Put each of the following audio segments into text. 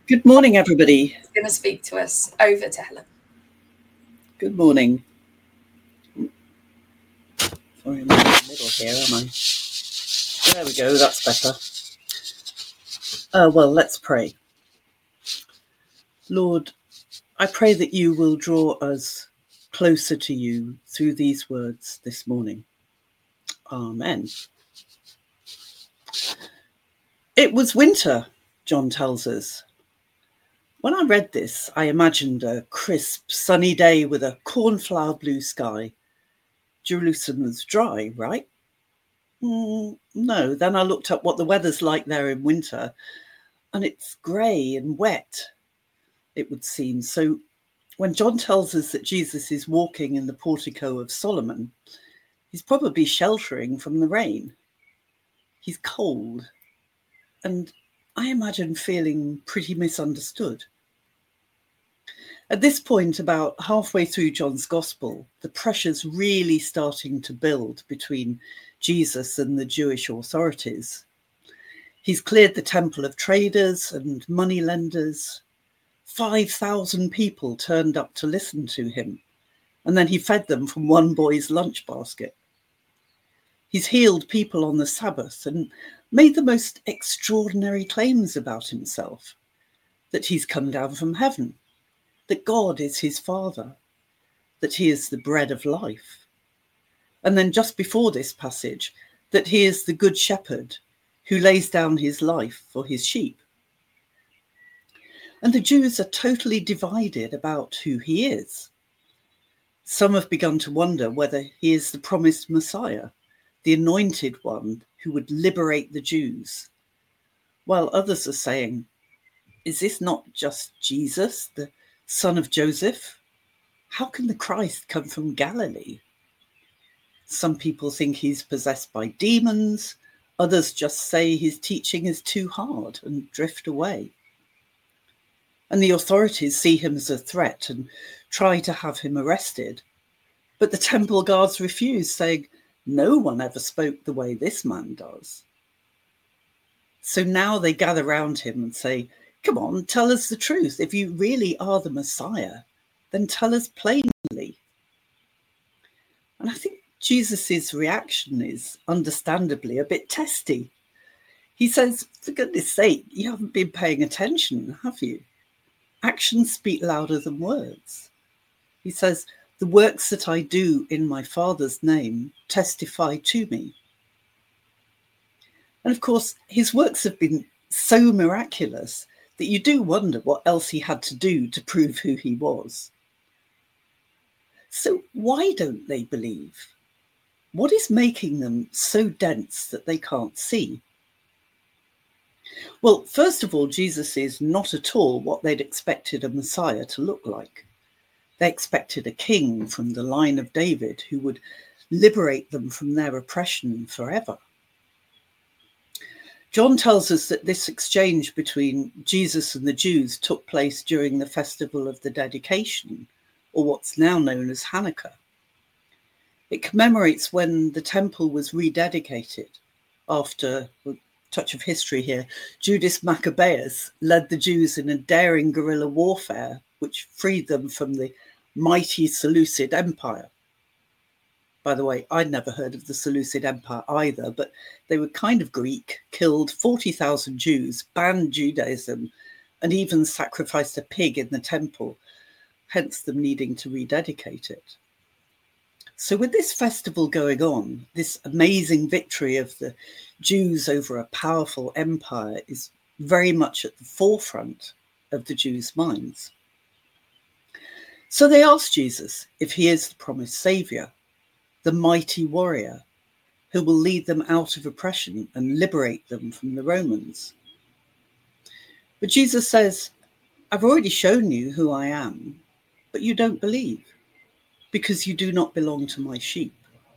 Good morning, everybody. Is going to speak to us. Over to Helen. Good morning. Sorry, I'm in the middle here, am I? There we go, that's better. Well, let's pray. Lord, I pray that you will draw us closer to you through these words this morning. Amen. It was winter, John tells us. When I read this, I imagined a crisp, sunny day with a cornflower blue sky. Jerusalem was dry, right? No, then I looked up what the weather's like there in winter, and it's grey and wet, it would seem. So when John tells us that Jesus is walking in the portico of Solomon, he's probably sheltering from the rain. He's cold, and I imagine feeling pretty misunderstood. At this point, about halfway through John's Gospel, the pressure's really starting to build between Jesus and the Jewish authorities. He's cleared the temple of traders and moneylenders. 5,000 people turned up to listen to him, and then he fed them from one boy's lunch basket. He's healed people on the Sabbath and made the most extraordinary claims about himself, that he's come down from heaven, that God is his Father, that he is the bread of life. And then just before this passage, that he is the good shepherd who lays down his life for his sheep. And the Jews are totally divided about who he is. Some have begun to wonder whether he is the promised Messiah, the anointed one who would liberate the Jews, while others are saying, is this not just Jesus, the son of Joseph? How can the Christ come from Galilee? Some people think he's possessed by demons. Others just say his teaching is too hard and drift away. And the authorities see him as a threat and try to have him arrested. But the temple guards refuse, saying, no one ever spoke the way this man does. So now they gather round him and say, come on, tell us the truth. If you really are the Messiah, then tell us plainly. And I think Jesus's reaction is understandably a bit testy. He says, for goodness sake, you haven't been paying attention, have you? Actions speak louder than words. He says, the works that I do in my Father's name testify to me. And of course, his works have been so miraculous that you do wonder what else he had to do to prove who he was. So why don't they believe? What is making them so dense that they can't see? Well, first of all, Jesus is not at all what they'd expected a Messiah to look like. They expected a king from the line of David who would liberate them from their oppression forever. John tells us that this exchange between Jesus and the Jews took place during the festival of the dedication, or what's now known as Hanukkah. It commemorates when the temple was rededicated after, a touch of history here, Judas Maccabeus led the Jews in a daring guerrilla warfare which freed them from the mighty Seleucid Empire. By the way, I'd never heard of the Seleucid Empire either, but they were kind of Greek, killed 40,000 Jews, banned Judaism, and even sacrificed a pig in the temple, hence them needing to rededicate it. So with this festival going on, this amazing victory of the Jews over a powerful empire is very much at the forefront of the Jews' minds. So they asked Jesus if he is the promised saviour, the mighty warrior who will lead them out of oppression and liberate them from the Romans. But Jesus says, I've already shown you who I am, but you don't believe because you do not belong to my sheep.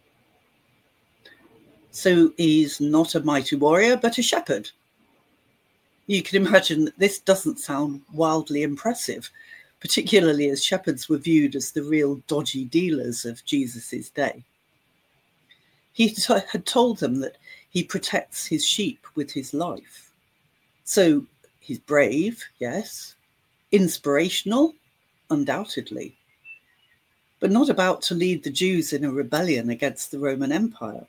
So he's not a mighty warrior, but a shepherd. You can imagine that this doesn't sound wildly impressive, particularly as shepherds were viewed as the real dodgy dealers of Jesus's day. He had told them that he protects his sheep with his life. So He's brave, yes. Inspirational, undoubtedly. But not about to lead the Jews in a rebellion against the Roman Empire.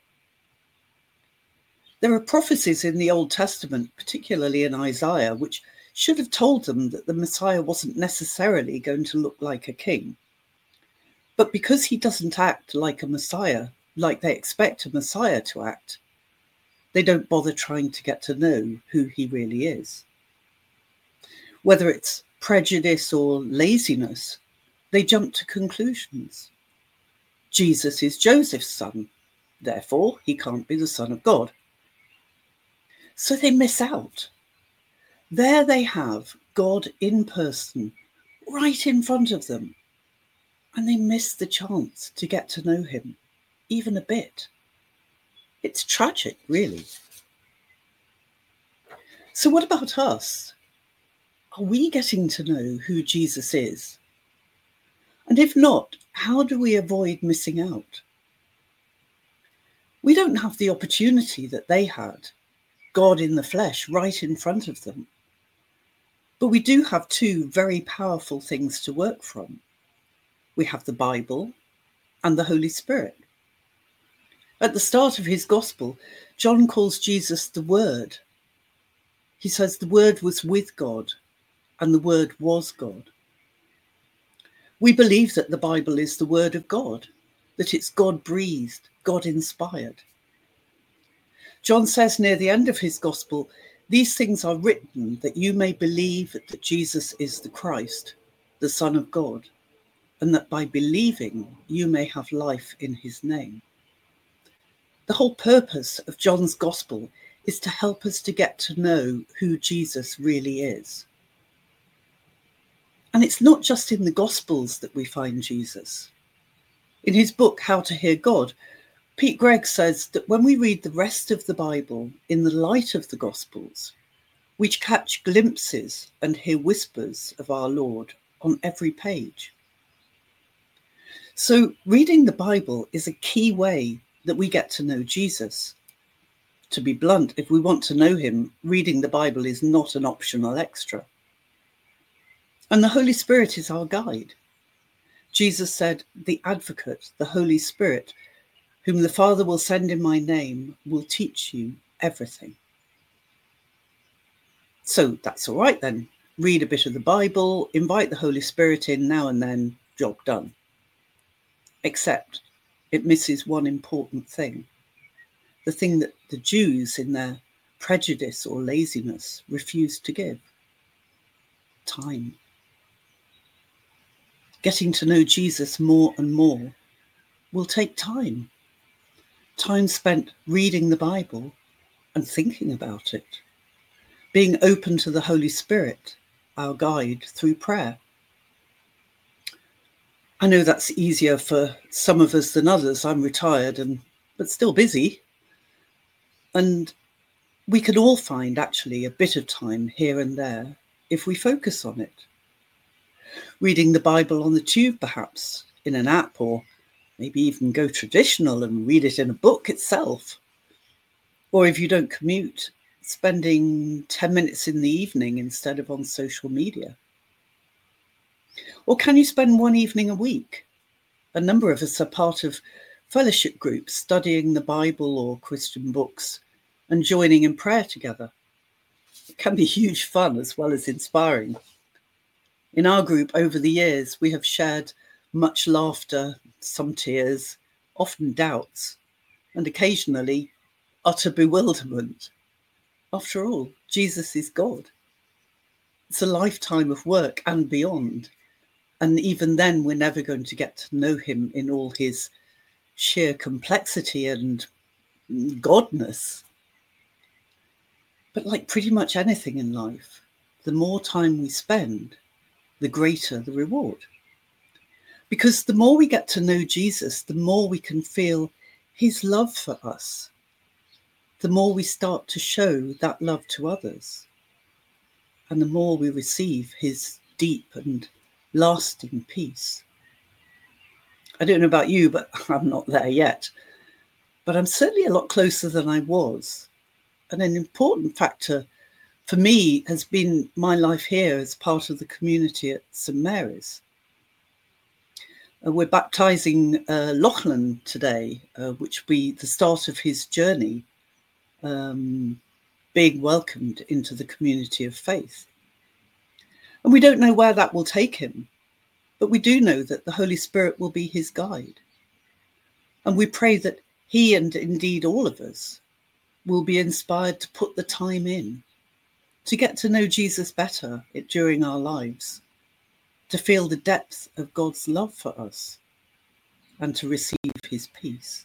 There are prophecies in the Old Testament, particularly in Isaiah, which should have told them that the Messiah wasn't necessarily going to look like a king. But because he doesn't act like a Messiah, like they expect a Messiah to act, they don't bother trying to get to know who he really is. Whether it's prejudice or laziness, they jump to conclusions. Jesus is Joseph's son, therefore he can't be the Son of God. So they miss out. There they have God in person, right in front of them, and they miss the chance to get to know him, even a bit. It's tragic, really. So what about us? Are we getting to know who Jesus is? And if not, how do we avoid missing out? We don't have the opportunity that they had, God in the flesh, right in front of them. But we do have two very powerful things to work from. We have the Bible and the Holy Spirit. At the start of his gospel, John calls Jesus the Word. He says the Word was with God and the Word was God. We believe that the Bible is the Word of God, that it's God-breathed, God-inspired. John says near the end of his gospel, "These things are written that you may believe that Jesus is the Christ, the Son of God, and that by believing you may have life in his name." The whole purpose of John's gospel is to help us to get to know who Jesus really is. And it's not just in the Gospels that we find Jesus. In his book, How to Hear God, Pete Greig says that when we read the rest of the Bible in the light of the Gospels, we catch glimpses and hear whispers of our Lord on every page. So reading the Bible is a key way that we get to know Jesus. To be blunt, if we want to know him, reading the Bible is not an optional extra. And the Holy Spirit is our guide. Jesus said, "The Advocate, the Holy Spirit, whom the Father will send in my name, will teach you everything." So that's all right then. Read a bit of the Bible, invite the Holy Spirit in now and then, job done. Except it misses one important thing. The thing that the Jews, in their prejudice or laziness, refused to give. Time. Getting to know Jesus more and more will take time. Time spent reading the Bible and thinking about it. Being open to the Holy Spirit, our guide through prayer. I know that's easier for some of us than others. I'm retired but still busy. And we can all find actually a bit of time here and there if we focus on it. Reading the Bible on the tube, perhaps, in an app, or maybe even go traditional and read it in a book itself. Or if you don't commute, spending 10 minutes in the evening instead of on social media. Or can you spend one evening a week? A number of us are part of fellowship groups studying the Bible or Christian books and joining in prayer together. It can be huge fun as well as inspiring. In our group over the years, we have shared much laughter, some tears, often doubts, and occasionally utter bewilderment. After all, Jesus is God. It's a lifetime of work and beyond. And even then, we're never going to get to know him in all his sheer complexity and godness. But like pretty much anything in life, the more time we spend, the greater the reward. Because the more we get to know Jesus, the more we can feel his love for us, the more we start to show that love to others, and the more we receive his deep and lasting peace. I don't know about you, but I'm not there yet. But I'm certainly a lot closer than I was. And an important factor for me has been my life here as part of the community at St Mary's. We're baptising Lachlan today, which will be the start of his journey, being welcomed into the community of faith. And we don't know where that will take him, but we do know that the Holy Spirit will be his guide. And we pray that he, and indeed all of us, will be inspired to put the time in, to get to know Jesus better during our lives, to feel the depth of God's love for us, and to receive his peace.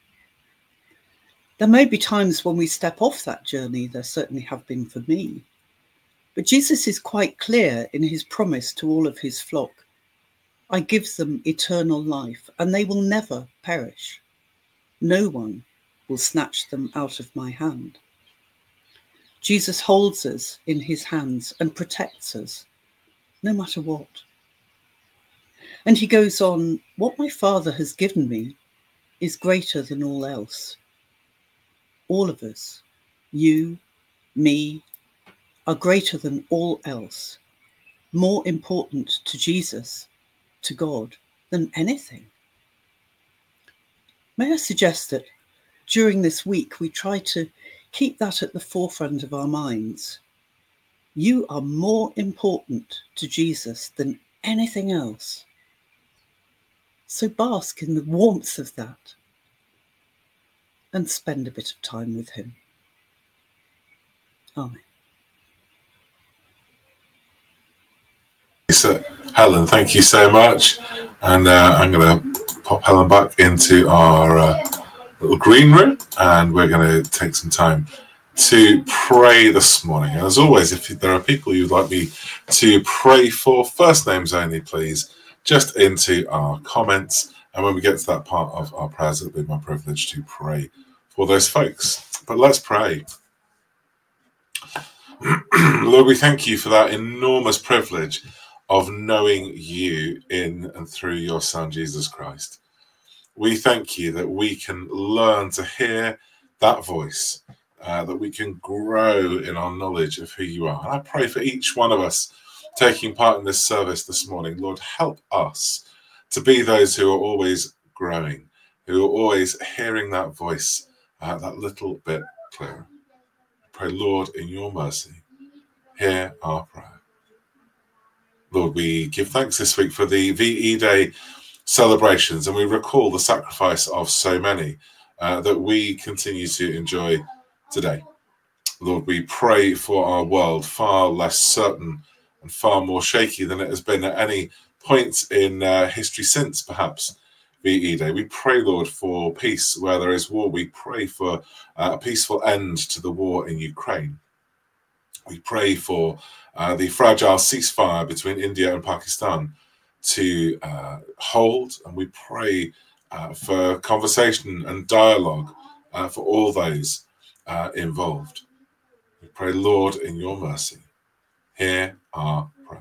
There may be times when we step off that journey, there certainly have been for me, but Jesus is quite clear in his promise to all of his flock. I give them eternal life, and they will never perish. No one will snatch them out of my hand. Jesus holds us in his hands and protects us, no matter what. And he goes on, what my Father has given me is greater than all else. All of us, you, me, are greater than all else, more important to Jesus, to God, than anything. May I suggest that during this week we try to keep that at the forefront of our minds. You are more important to Jesus than anything else. So bask in the warmth of that and spend a bit of time with him. Amen. So, Helen, thank you so much. And I'm going to pop Helen back into our little green room, and we're going to take some time to pray this morning. And as always, if there are people you'd like me to pray for, first names only, please, just into our comments. And when we get to that part of our prayers, it'll be my privilege to pray for those folks. But let's pray. Lord, we thank you for that enormous privilege of knowing you in and through your Son, Jesus Christ. We thank you that we can learn to hear that voice, that we can grow in our knowledge of who you are. And I pray for each one of us taking part in this service this morning. Lord, help us to be those who are always growing, who are always hearing that voice that little bit clearer. I pray, Lord, in your mercy, hear our prayer. Lord, we give thanks this week for the VE Day celebrations, and we recall the sacrifice of so many that we continue to enjoy today. Lord, we pray for our world, far less certain and far more shaky than it has been at any point in history since, perhaps, VE Day. We pray, Lord, for peace where there is war. We pray for a peaceful end to the war in Ukraine. We pray for the fragile ceasefire between India and Pakistan to hold, and we pray for conversation and dialogue for all those involved. We pray, Lord, in your mercy, hear our prayer.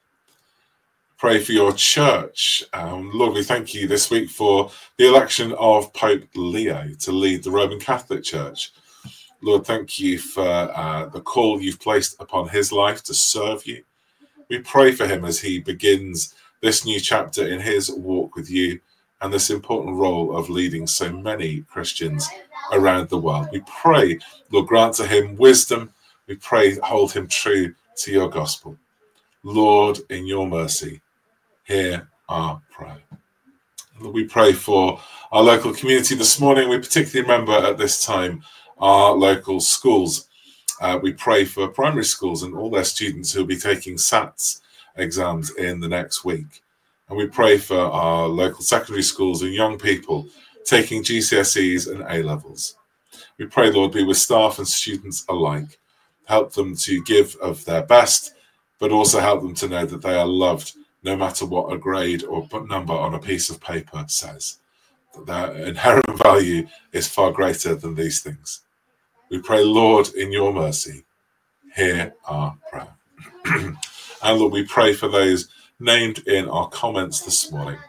Pray for your church. Lord, we thank you this week for the election of Pope Leo to lead the Roman Catholic Church. Lord, thank you for the call you've placed upon his life to serve you. We pray for him as he begins this new chapter in his walk with you and this important role of leading so many Christians around the world. We pray, Lord, grant to him wisdom. We pray, hold him true to your gospel. Lord, in your mercy, hear our prayer. Lord, we pray for our local community this morning. We particularly remember at this time our local schools. We pray for primary schools and all their students who will be taking SATs exams in the next week. And we pray for our local secondary schools and young people taking GCSEs and A-levels. We pray, Lord, be with staff and students alike. Help them to give of their best, but also help them to know that they are loved no matter what a grade or number on a piece of paper says. That their inherent value is far greater than these things. We pray, Lord, in your mercy, hear our prayer. And Lord, we pray for those named in our comments this morning.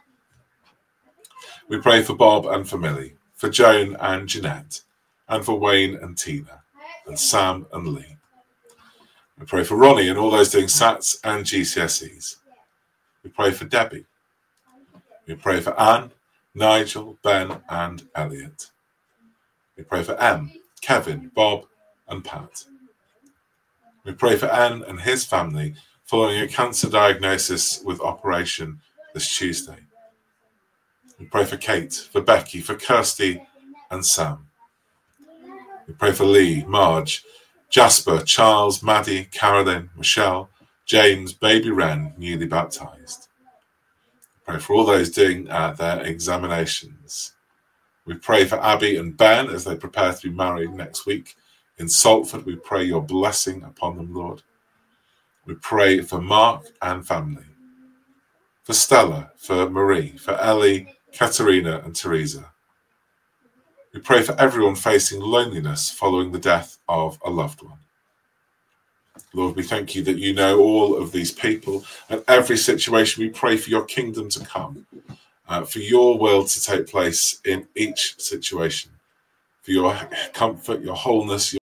We pray for Bob and for Millie, for Joan and Jeanette, and for Wayne and Tina, and Sam and Lee. We pray for Ronnie and all those doing SATs and GCSEs. We pray for Debbie. We pray for Anne, Nigel, Ben and Elliot. We pray for Em, Kevin, Bob and Pat. We pray for Anne and his family following a cancer diagnosis with operation this Tuesday. We pray for Kate, for Becky, for Kirsty and Sam. We pray for Lee, Marge, Jasper, Charles, Maddie, Carolyn, Michelle, James, baby Wren, newly baptised. We pray for all those doing their examinations. We pray for Abby and Ben as they prepare to be married next week in Salford. We pray your blessing upon them, Lord. We pray for Mark and family, for Stella, for Marie, for Ellie, Katerina and Teresa. We pray for everyone facing loneliness following the death of a loved one. Lord, we thank you that you know all of these people and every situation. We pray for your kingdom to come, for your will to take place in each situation, for your comfort, your wholeness,